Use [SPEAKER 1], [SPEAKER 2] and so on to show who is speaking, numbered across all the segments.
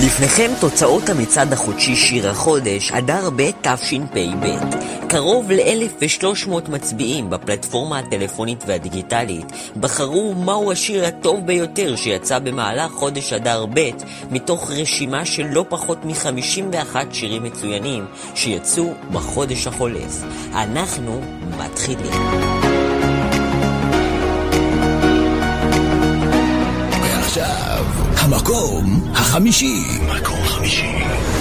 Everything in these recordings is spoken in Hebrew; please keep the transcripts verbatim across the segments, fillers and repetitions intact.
[SPEAKER 1] לפניכם תוצאות המצעד החודשי שיר החודש, אדר ב' תשפ"ב. קרוב ל-אלף ושלוש מאות מצביעים בפלטפורמה הטלפונית והדיגיטלית בחרו מהו השיר הטוב ביותר שיצא במהלך חודש אדר ב' מתוך רשימה של לא פחות מ-חמישים ואחד שירים מצוינים שיצאו בחודש החולף. אנחנו מתחילים.
[SPEAKER 2] ועכשיו, המקום החמישי.
[SPEAKER 3] מקום חמישי.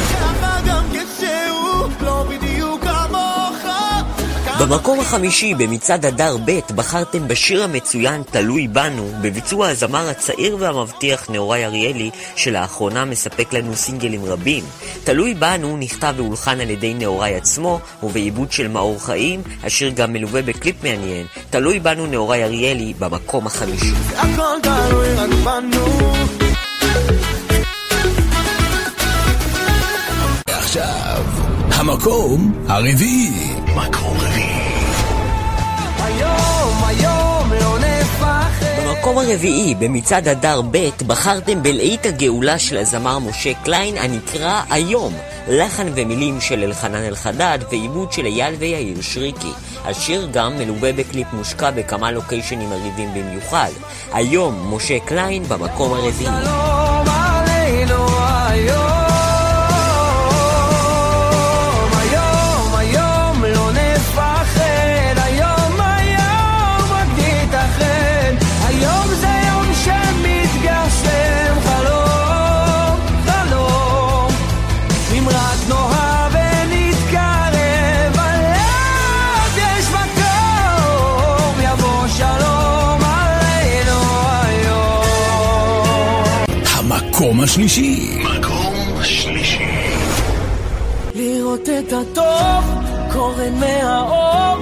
[SPEAKER 1] במקום החמישי במצעד אדר ב' בחרתם בשיר המצוין תלוי בנו בביצוע הזמר הצעיר והמבטיח נאורי אריאלי שלאחרונה מספק לנו סינגלים רבים. תלוי בנו נכתב והולחן על ידי נאורי עצמו ובעיבוד של מאור חיים, השיר גם מלווה בקליפ מעניין. תלוי בנו נאורי אריאלי במקום החמישי.
[SPEAKER 3] הכל תלוי רק בנו.
[SPEAKER 2] ועכשיו המקום הרביעי.
[SPEAKER 3] מקום רביעי. היום, היום לא נפחד.
[SPEAKER 1] במקום הרביעי במצעד אדר ב' בחרתם בלהיט הגאולה של הזמר משה קליין הנקרא היום, לחן ומילים של אלחנן אלחדד ועיבוד של אייל ויאיר שריקי. השיר גם מלווה בקליפ מושקע בכמה לוקיישנים מרהיבים במיוחד. היום משה קליין במקום הרביעי.
[SPEAKER 3] שלום עלינו היום.
[SPEAKER 2] מקום השלישי.
[SPEAKER 3] מקום השלישי.
[SPEAKER 4] לראות את הטוב קורן מהאור,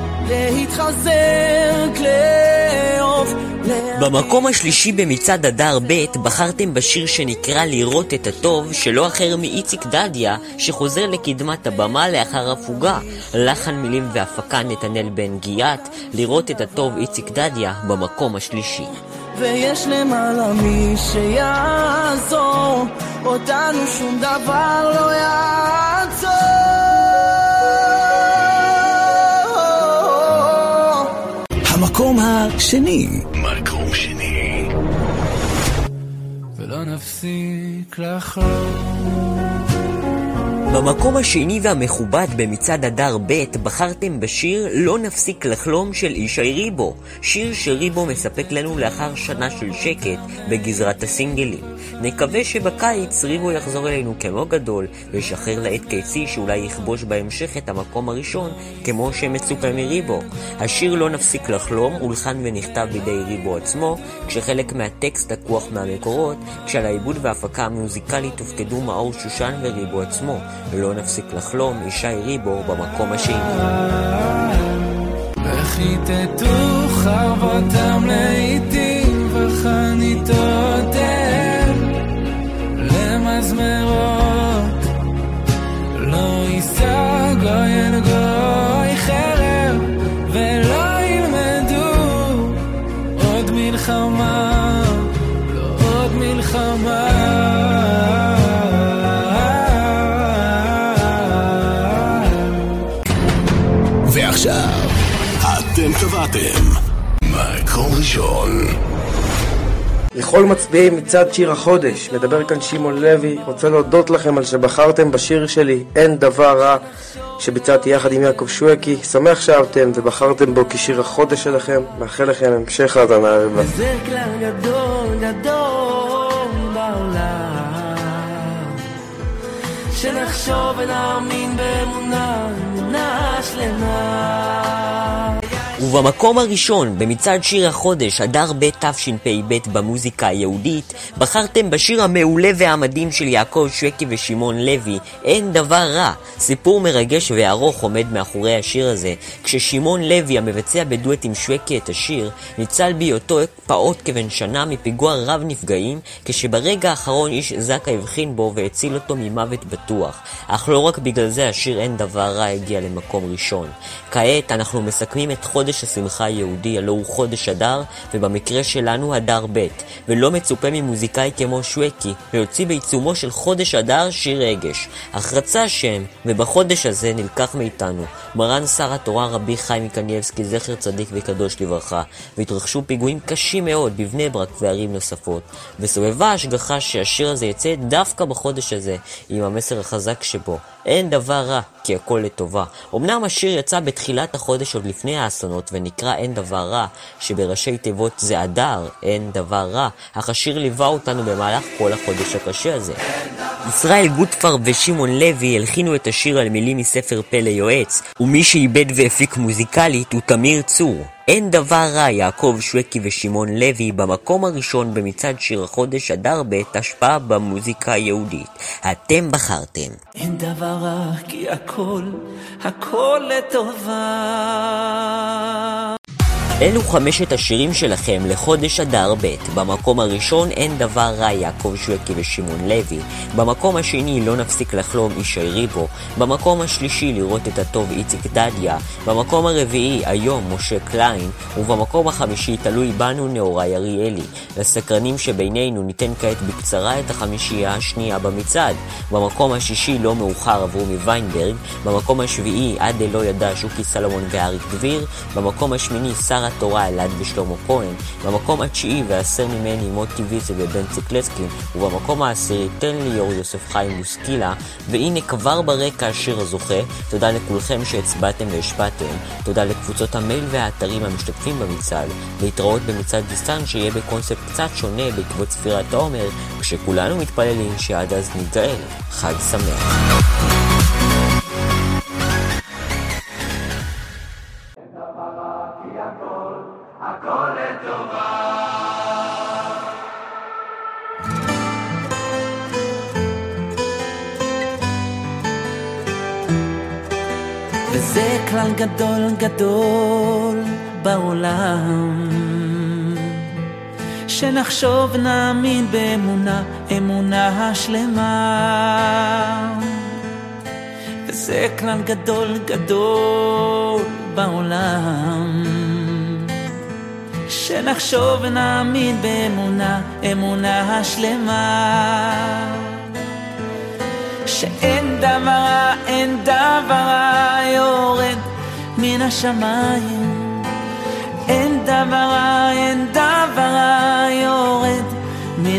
[SPEAKER 4] להתחזר כלאוב.
[SPEAKER 1] במקום השלישי במצעד אדר ב' בחרתם בשיר שנקרא לראות את הטוב שלא אחר מאיציק דדיה שחוזר לקדמת הבמה לאחר הפוגה. לחן מילים והפקה נתנאל בן גיאת. לראות את הטוב איציק דדיה במקום השלישי.
[SPEAKER 4] ויש למעלה מי שיעזור אותנו, שום דבר לא יעצור.
[SPEAKER 2] המקום השני.
[SPEAKER 3] מקום שני.
[SPEAKER 4] ולא נפסיק לחלום.
[SPEAKER 1] במקום השני והמכובד במצעד אדר ב' בחרתם בשיר לא נפסיק לחלום של ישי ריבו, שיר שריבו מספק לנו לאחר שנה של שקט בגזרת הסינגלים. נקווה שבקיץ ריבו יחזור אלינו כמו גדול וישחרר לעת קיצי שאולי יכבוש בהמשך את המקום הראשון כמו שמצופה מריבו. השיר לא נפסיק לחלום הולחן ונכתב בידי ריבו עצמו, כשחלק מהטקסט לקוח מהמקורות, כשעל העיבוד וההפקה המוזיקלית הופקדו מאור שושן וריבו עצמו. לא נפסיק לחלום ישי ריבו במקום השני.
[SPEAKER 4] וחיטטו חרבותם לעיתים וחניתותיהם למזמרות, לא יישא גוי אל גוי חרב ולא ילמדו עוד מלחמה, לא עוד מלחמה.
[SPEAKER 2] ועכשיו אתם קבעתם
[SPEAKER 3] מקום ראשון.
[SPEAKER 5] לכל מצביעי מצעד שיר החודש, מדבר כאן שמעון לוי. רוצה להודות לכם על שבחרתם בשיר שלי אין דבר רע שביצעתי יחד עם יעקב שויקי. שמח שאהבתם ובחרתם בו כשיר החודש שלכם. מאחל לכם המשך האזנה הרבה.
[SPEAKER 4] זה כלל גדול גדול בעולם, שנחשוב ונאמין באמונה אמונה שלמה.
[SPEAKER 1] ובמקום הראשון במצעד שיר החודש אדר ב' תשפ"ב במוזיקה היהודית בחרתם בשיר המעולה והמדהים של יעקב שויקי ושמעון לוי אין דבר רע. סיפור מרגש וארוך עומד מאחורי השיר הזה, כששמעון לוי המבצע בדואט עם שויקי את השיר ניצל בהיותו פעוט כבן שנה מפיגוע רב נפגעים, כשברגע האחרון איש זקה הבחין בו והציל אותו ממוות בטוח. אך לא רק בגלל זה השיר אין דבר רע הגיע למקום ראשון. כעת אנחנו מסכמים את חודש השמחה היהודי, הלא הוא חודש אדר, ובמקרה שלנו אדר ב', ולא מצופה ממוזיקאי כמו שווקי להוציא בעיצומו של חודש אדר שיר רגש. אך רצה השם, ובחודש הזה נלקח מאיתנו מרן שר התורה רבי חיים קניבסקי זכר צדיק וקדוש לברכה, והתרחשו פיגועים קשים מאוד בבני ברק וערים נוספות, וסובבה השגחה שהשיר הזה יצא דווקא בחודש הזה עם המסר החזק שבו אין דבר רע, כי הכל לטובה. אמנם השיר יצא בתחילת החודש עוד לפני האסונות ונקרא אין דבר רע, שבראשי תיבות זה אדר, אין דבר רע, אך השיר ליווה אותנו במהלך כל החודש הקשה הזה. ישראל גוטפר ושמעון לוי הלחינו את השיר על מילים מספר פלא יועץ, ומי שאיבד והפיק מוזיקלית הוא תמיר צור. אין דבר רע, יעקב שווקי ושמעון לוי במקום הראשון במצעד שיר החודש אדר ב' השפעה במוזיקה היהודית. אתם בחרתם.
[SPEAKER 4] אין דבר רע כי הכל, הכל לטובה.
[SPEAKER 1] אלו חמשת השירים שלכם לחודש אדר ב'. במקום הראשון אין דבר רע, יעקב שווקי ושמעון לוי. במקום השני לא נפסיק לחלום, ישי ריבו. במקום השלישי לראות את הטוב, איציק דדיה. במקום הרביעי היום, משה קליין. ובמקום החמישי תלוי בנו, נאורי אריאלי. לסקרנים שבינינו ניתן כעת בקצרה את החמישייה השנייה במצעד. במקום השישי לא מאוחר, אברומי ויינברג. במקום השביעי עד אלו ידע, שוקי סלומון ואריק דביר. במקום השמיני שר התורה אלעד ושלמה כהן. במקום התשיעי והסר ממני מוטי ויצל ובן ציקלסקין. ובמקום העשירי תן לי יור יוסף חיים מוסקילה. והנה כבר ברקע השיר הזוכה. תודה לכולכם שהצבעתם והשפעתם. תודה לקבוצות המייל והאתרים המשתתפים במצעד. להתראות במצעד דיסטן שיהיה בקונספט קצת שונה בעקבות ספירת העומר, כשכולנו מתפללים שעד אז נתגאל. חג שמח.
[SPEAKER 4] וזה כלל גדול גדול בעולם, שנחשוב נאמין באמונה, אמונה השלמה. וזה כלל גדול גדול בעולם, שנחשוב נאמין באמונה, אמונה השלמה. שאין דבר, אין דבר יורד מן השמיים. אין דבר, אין דבר יורד מן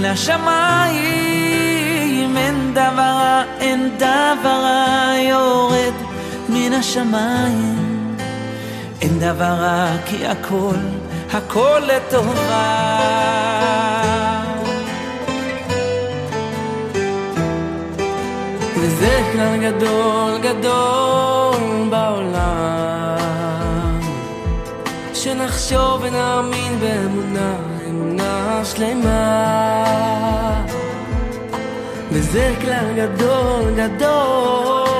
[SPEAKER 4] השמיים. אין דבר, אין דבר יורד מן השמיים. אין דבר כי הכל, הכל לטובה. וזה כלל גדול גדול בעולם, שנחשוב ונאמין באמונה, אמונה שלמה. וזה כלל גדול גדול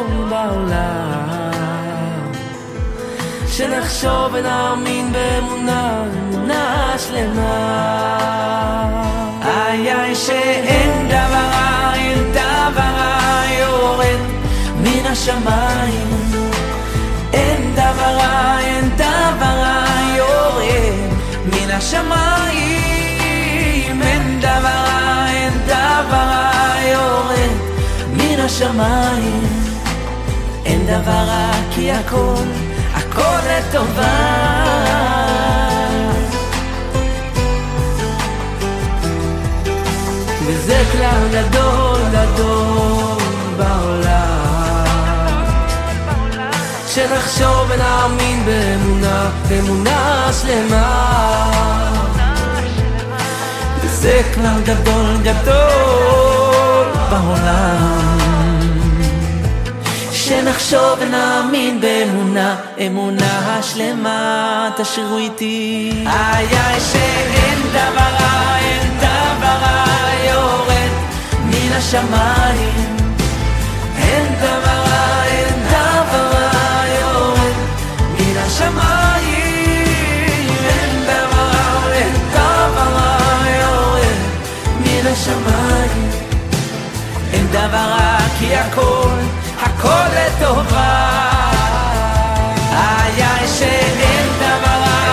[SPEAKER 4] בעולם, שנחשוב ונאמין באמונה, אמונה שלמה. איי איי שאין דבר, אין דבר יורד מן השמיים. אין דבר, אין דבר יורד מן השמיים. אין דבר, אין דבר יורד מן השמיים. אין דבר כי הכל, הכל לטובה. וזה כלל גדול גדול בעולם, שנחשוב ונאמין באמונה, באמונה שלמה. וזה כלל גדול גדול בעולם, שנחשוב ונאמין באמונה, אמונה שלמה. תשאירו איתי. איי איי שאין דבר, אין דבר יורד מן השמיים. אין דבר, אין דבר יורד מן השמיים. אין דבר, אין דבר יורד מן השמיים. אין דבר כי הכל, הכל לטובה. איי איי שאין דבר,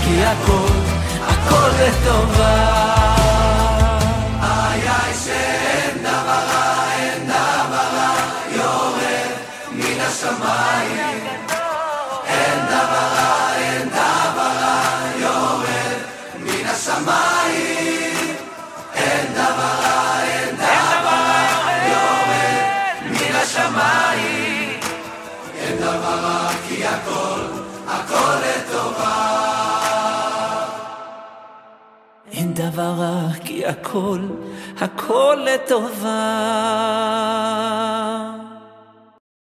[SPEAKER 4] כי הכל, הכל לטובה.
[SPEAKER 3] איי איי שאין דבר רע, אין דבר רע יורד מן השמיים. אין דבר רע, אין דבר רע יורד מן השמיים. אין דבר רע, אין דבר רע יורד מן השמיים. אין דבר רע כי הכל, הכל לטובה.
[SPEAKER 4] אין דבר רע כי הכל, הכל לטובה.